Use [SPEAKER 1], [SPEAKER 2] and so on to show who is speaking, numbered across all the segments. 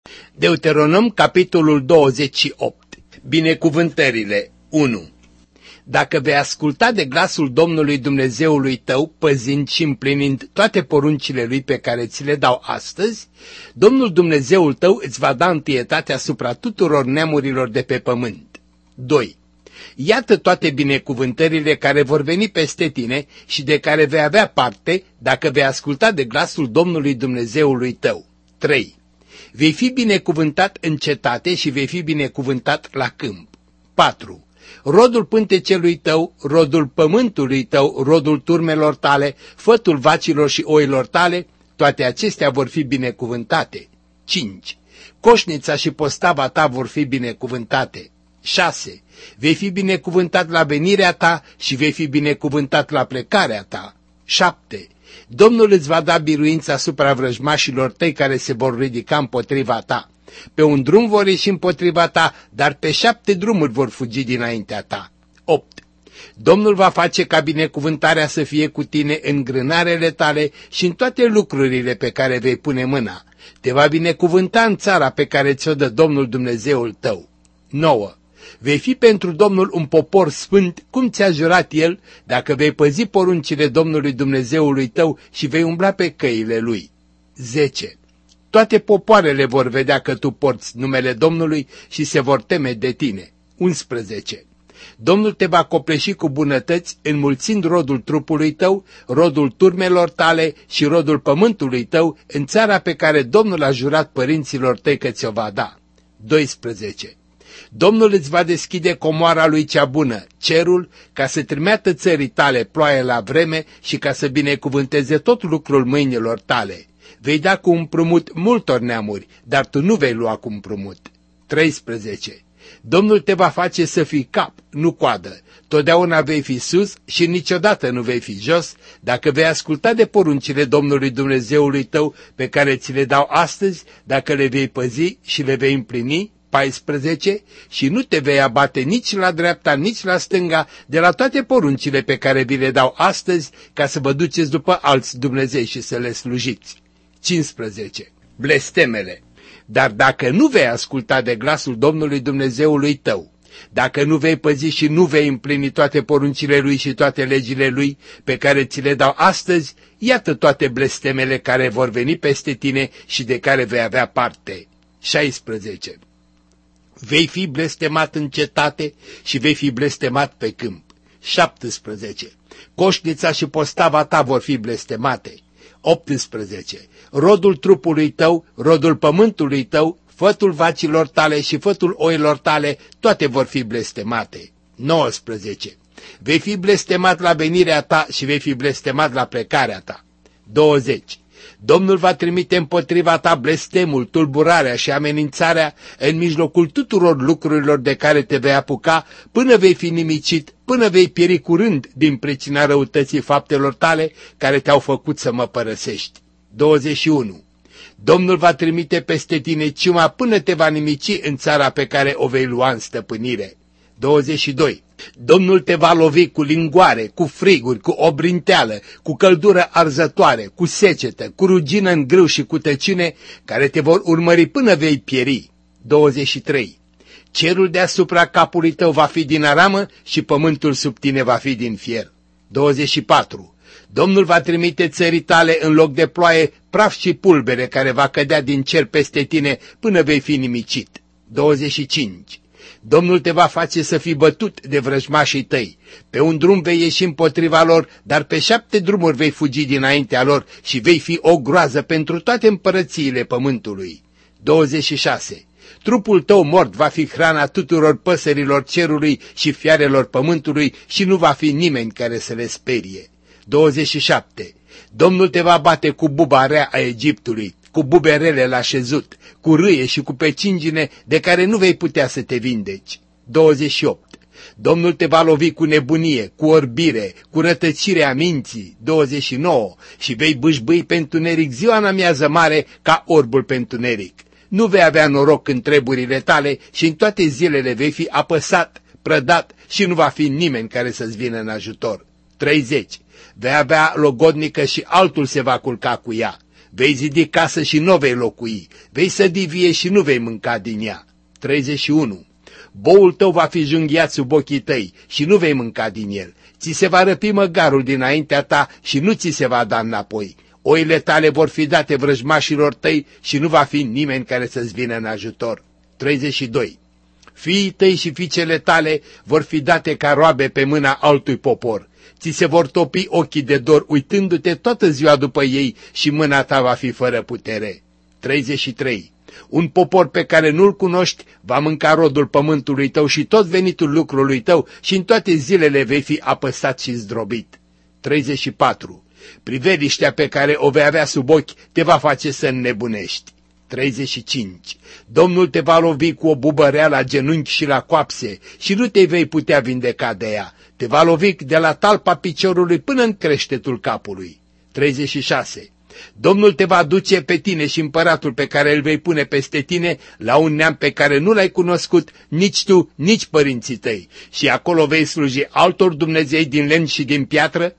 [SPEAKER 1] Deuteronom, capitolul 28. Binecuvântările 1. Dacă vei asculta de glasul Domnului Dumnezeului tău, păzind și împlinind toate poruncile Lui pe care ți le dau astăzi, Domnul Dumnezeul tău îți va da întâietate asupra tuturor neamurilor de pe pământ. 2. Iată toate binecuvântările care vor veni peste tine și de care vei avea parte dacă vei asculta de glasul Domnului Dumnezeului tău. 3. Vei fi binecuvântat în cetate și vei fi binecuvântat la câmp. 4. Rodul pântecelui tău, rodul pământului tău, rodul turmelor tale, fătul vacilor și oilor tale, toate acestea vor fi binecuvântate. 5. Coșnița și postava ta vor fi binecuvântate. 6. Vei fi binecuvântat la venirea ta și vei fi binecuvântat la plecarea ta. 7. Domnul îți va da biruința asupra vrăjmașilor tăi care se vor ridica împotriva ta. Pe un drum vor ieși împotriva ta, dar pe 7 drumuri vor fugi dinaintea ta. 8. Domnul va face ca binecuvântarea să fie cu tine în grânarele tale și în toate lucrurile pe care vei pune mâna. Te va binecuvânta în țara pe care ți-o dă Domnul Dumnezeul tău. 9. Vei fi pentru Domnul un popor sfânt, cum ți-a jurat El, dacă vei păzi poruncile Domnului Dumnezeului tău și vei umbla pe căile Lui. 10. Toate popoarele vor vedea că tu porți numele Domnului și se vor teme de tine. 11. Domnul te va copleși cu bunătăți, înmulțind rodul trupului tău, rodul turmelor tale și rodul pământului tău în țara pe care Domnul a jurat părinților tăi că ți-o va da. 12. Domnul îți va deschide comoara Lui cea bună, cerul, ca să trimeată țării tale ploaie la vreme și ca să binecuvânteze tot lucrul mâinilor tale. Vei da cu împrumut multor neamuri, dar tu nu vei lua cu împrumut. 13. Domnul te va face să fii cap, nu coadă. Totdeauna vei fi sus și niciodată nu vei fi jos, dacă vei asculta de poruncile Domnului Dumnezeului tău pe care ți le dau astăzi, dacă le vei păzi și le vei împlini. 14. Și nu te vei abate nici la dreapta, nici la stânga de la toate poruncile pe care vi le dau astăzi, ca să vă duceți după alți Dumnezei și să le slujiți. 15. Blestemele. Dar dacă nu vei asculta de glasul Domnului Dumnezeului tău, dacă nu vei păzi și nu vei împlini toate poruncile Lui și toate legile Lui pe care ți le dau astăzi, iată toate blestemele care vor veni peste tine și de care vei avea parte. 16. Vei fi blestemat în cetate și vei fi blestemat pe câmp. 17. Coșnița și postava ta vor fi blestemate. 18. Rodul trupului tău, rodul pământului tău, fătul vacilor tale și fătul oilor tale, toate vor fi blestemate. 19. Vei fi blestemat la venirea ta și vei fi blestemat la plecarea ta. 20. Domnul va trimite împotriva ta blestemul, tulburarea și amenințarea în mijlocul tuturor lucrurilor de care te vei apuca, până vei fi nimicit, până vei pieri curând din pricina răutății faptelor tale care te-au făcut să mă părăsești. 21. Domnul va trimite peste tine ciuma până te va nimici în țara pe care o vei lua în stăpânire. 22. Domnul te va lovi cu lingoare, cu friguri, cu obrinteală, cu căldură arzătoare, cu secetă, cu rugină în grâu și cu tăciune, care te vor urmări până vei pieri. 23. Cerul deasupra capului tău va fi din aramă și pământul sub tine va fi din fier. 24. Domnul va trimite țării tale în loc de ploaie praf și pulbere care va cădea din cer peste tine până vei fi nimicit. 25. Domnul te va face să fii bătut de vrăjmașii tăi. Pe un drum vei ieși împotriva lor, dar pe 7 drumuri vei fugi dinaintea lor și vei fi o groază pentru toate împărățiile pământului. 26. Trupul tău mort va fi hrana tuturor păsărilor cerului și fiarelor pământului și nu va fi nimeni care să le sperie. 27. Domnul te va bate cu buba rea a Egiptului, cu buberele la șezut, cu râie și cu pecingine de care nu vei putea să te vindeci. 28. Domnul te va lovi cu nebunie, cu orbire, cu rătăcirea minții. 29. Și vei bâșbâi pe întuneric ziua în amiază mare ca orbul pe întuneric. Nu vei avea noroc în treburile tale și în toate zilele vei fi apăsat, prădat și nu va fi nimeni care să-ți vină în ajutor. 30. Vei avea logodnică și altul se va culca cu ea. Vei zidi casă și nu vei locui, vei sădi vie și nu vei mânca din ea. 31. Boul tău va fi junghiat sub ochii tăi și nu vei mânca din el. Ți se va răpi măgarul dinaintea ta și nu ți se va da înapoi. Oile tale vor fi date vrăjmașilor tăi și nu va fi nimeni care să-ți vină în ajutor. 32. Fiii tăi și fiicele tale vor fi date ca roabe pe mâna altui popor. Ți se vor topi ochii de dor uitându-te toată ziua după ei și mâna ta va fi fără putere. 33. Un popor pe care nu-l cunoști va mânca rodul pământului tău și tot venitul lucrului tău și în toate zilele vei fi apăsat și zdrobit. 34. Priveliștea pe care o vei avea sub ochi te va face să înnebunești. 35. Domnul te va lovi cu o bubărea la genunchi și la coapse și nu te vei putea vindeca de ea. Te va lovi de la talpa piciorului până în creștetul capului. 36. Domnul te va duce pe tine și împăratul pe care îl vei pune peste tine la un neam pe care nu l-ai cunoscut, nici tu, nici părinții tăi. Și acolo vei sluji altor dumnezei din lemn și din piatră.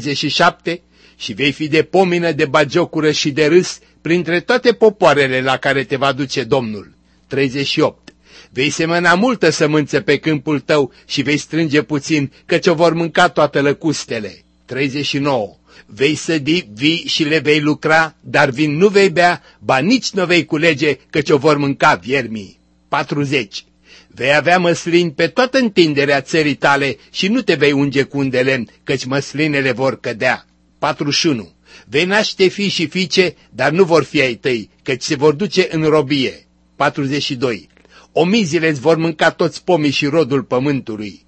[SPEAKER 1] 37. Și vei fi de pomină, de bagiocură și de râs printre toate popoarele la care te va duce Domnul. 38. Vei semăna multă sămânță pe câmpul tău și vei strânge puțin, căci o vor mânca toate lăcustele. 39. Vei sădi vii și le vei lucra, dar vin nu vei bea, ba nici nu vei culege, căci o vor mânca viermii. 40. Vei avea măslini pe toată întinderea țării tale și nu te vei unge cu un de lemn, căci măslinele vor cădea. 41. Vei naște fii și fiice, dar nu vor fi ai tăi, căci se vor duce în robie. 42. Omizile îți vor mânca toți pomii și rodul pământului.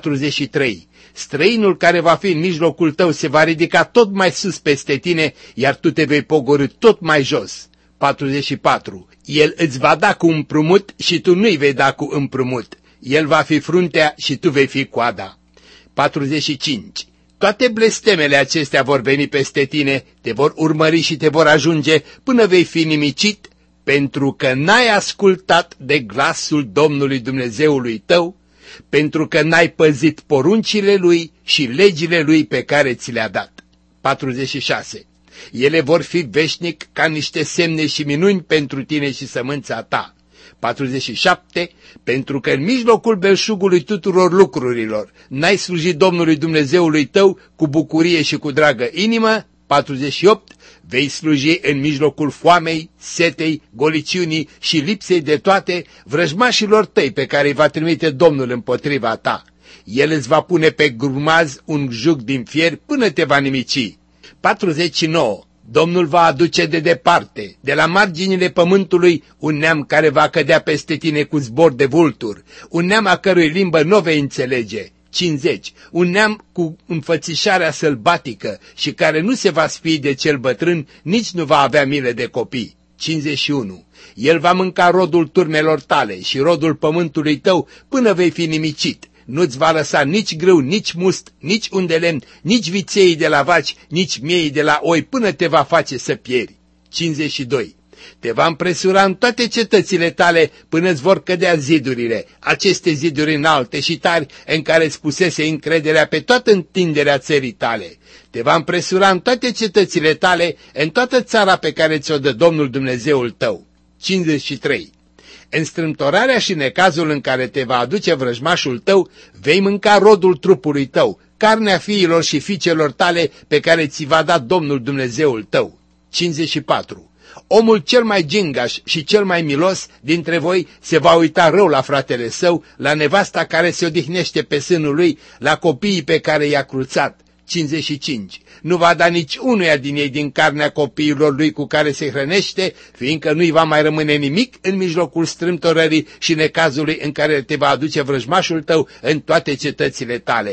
[SPEAKER 1] 43. Străinul care va fi în mijlocul tău se va ridica tot mai sus peste tine, iar tu te vei pogorî tot mai jos. 44. El îți va da cu împrumut și tu nu-i vei da cu împrumut. El va fi fruntea și tu vei fi coada. 45. Toate blestemele acestea vor veni peste tine, te vor urmări și te vor ajunge până vei fi nimicit, pentru că n-ai ascultat de glasul Domnului Dumnezeului tău, pentru că n-ai păzit poruncile Lui și legile Lui pe care ți le-a dat. 46. Ele vor fi veșnic ca niște semne și minuni pentru tine și sămânța ta. 47. Pentru că în mijlocul belșugului tuturor lucrurilor n-ai slujit Domnului Dumnezeului tău cu bucurie și cu dragă inimă. 48. Vei sluji în mijlocul foamei, setei, goliciunii și lipsei de toate vrăjmașilor tăi pe care îi va trimite Domnul împotriva ta. El îți va pune pe grumaz un jug din fier până te va nimici. 49. Domnul va aduce de departe, de la marginile pământului, un neam care va cădea peste tine cu zbor de vulturi, un neam a cărui limbă nu vei înțelege. 50. Un neam cu înfățișarea sălbatică și care nu se va spui de cel bătrân, nici nu va avea milă de copii. 51. El va mânca rodul turmelor tale și rodul pământului tău până vei fi nimicit. Nu-ți va lăsa nici grâu, nici must, nici un de lemn, nici viței de la vaci, nici miei de la oi, până te va face să pieri. 52. Te va împresura în toate cetățile tale până îți vor cădea zidurile, aceste ziduri înalte și tari în care îți pusese încrederea pe toată întinderea țării tale. Te va împresura în toate cetățile tale, în toată țara pe care ți-o dă Domnul Dumnezeul tău. 53. În strâmtorarea și necazul în care te va aduce vrăjmașul tău, vei mânca rodul trupului tău, carnea fiilor și fiicelor tale pe care ți va da Domnul Dumnezeul tău. 54. Omul cel mai gingaș și cel mai milos dintre voi se va uita rău la fratele său, la nevasta care se odihnește pe sânul lui, la copiii pe care i-a cruțat. 55. Nu va da nici unuia din ei din carnea copiilor lui cu care se hrănește, fiindcă nu-i va mai rămâne nimic în mijlocul strâmtorării și necazului în care te va aduce vrăjmașul tău în toate cetățile tale.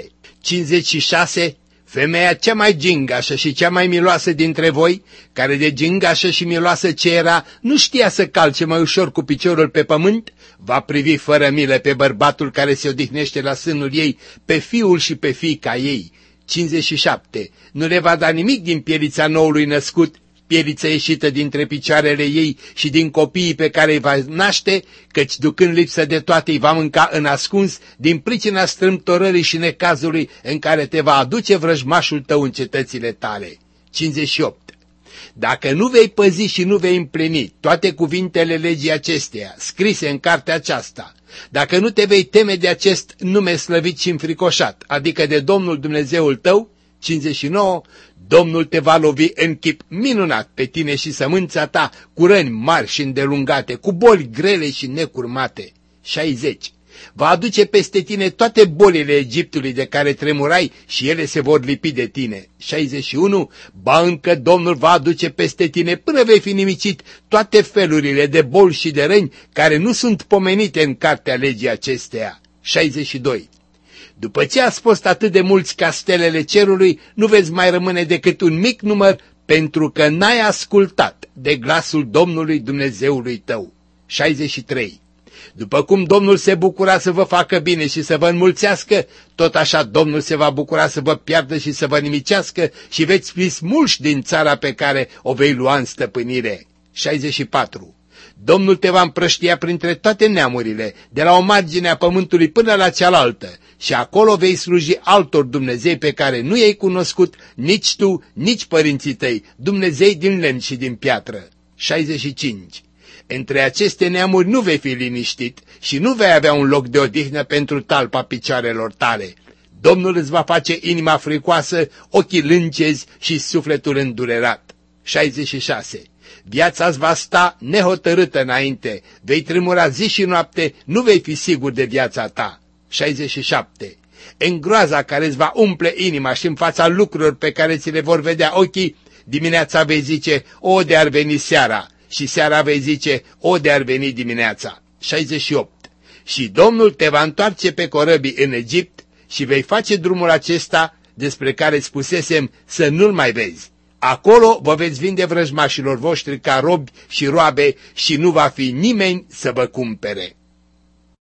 [SPEAKER 1] 56. Femeia cea mai gingașă și cea mai miloasă dintre voi, care de gingașă și miloasă ce era, nu știa să calce mai ușor cu piciorul pe pământ, va privi fără milă pe bărbatul care se odihnește la sânul ei, pe fiul și pe fiica ei. 57. Nu le va da nimic din pielița noului născut, pieliță ieșită dintre picioarele ei și din copiii pe care îi va naște, căci ducând lipsă de toate îi va mânca în ascuns din pricina strâmtorării și necazului în care te va aduce vrăjmașul tău în cetățile tale. 58. Dacă nu vei păzi și nu vei împlini toate cuvintele legii acesteia, scrise în cartea aceasta, dacă nu te vei teme de acest nume slăvit și înfricoșat, adică de Domnul Dumnezeul tău, 59, Domnul te va lovi în chip minunat pe tine și sămânța ta, cu răni mari și îndelungate, cu boli grele și necurmate. 60. Va aduce peste tine toate bolile Egiptului de care tremurai și ele se vor lipi de tine. 61. Ba încă Domnul va aduce peste tine până vei fi nimicit toate felurile de boli și de răni care nu sunt pomenite în cartea legii acesteia. 62. După ce ați fost atât de mulți ca stelele cerului, nu veți mai rămâne decât un mic număr, pentru că n-ai ascultat de glasul Domnului Dumnezeului tău. 63. După cum Domnul se bucura să vă facă bine și să vă înmulțească, tot așa Domnul se va bucura să vă piardă și să vă nimicească și veți fi smulși din țara pe care o vei lua în stăpânire. 64. Domnul te va împrăștia printre toate neamurile, de la o margine a pământului până la cealaltă, și acolo vei sluji altor Dumnezei pe care nu i-ai cunoscut nici tu, nici părinții tăi, Dumnezei din lemn și din piatră. 65. Între aceste neamuri nu vei fi liniștit și nu vei avea un loc de odihnă pentru talpa picioarelor tale. Domnul îți va face inima fricoasă, ochii lângezi și sufletul îndurerat. 66. Viața îți va sta nehotărâtă înainte, vei tremura zi și noapte, nu vei fi sigur de viața ta. 67. În groaza care îți va umple inima și în fața lucrurilor pe care ți le vor vedea ochii, dimineața vei zice, o, de ar veni seara, și seara vei zice, o, de ar veni dimineața. 68. Și Domnul te va întoarce pe corăbii în Egipt și vei face drumul acesta despre care spusesem să nu-l mai vezi. Acolo vă veți vinde vrăjmașilor voștri ca robi și roabe și nu va fi nimeni să vă cumpere.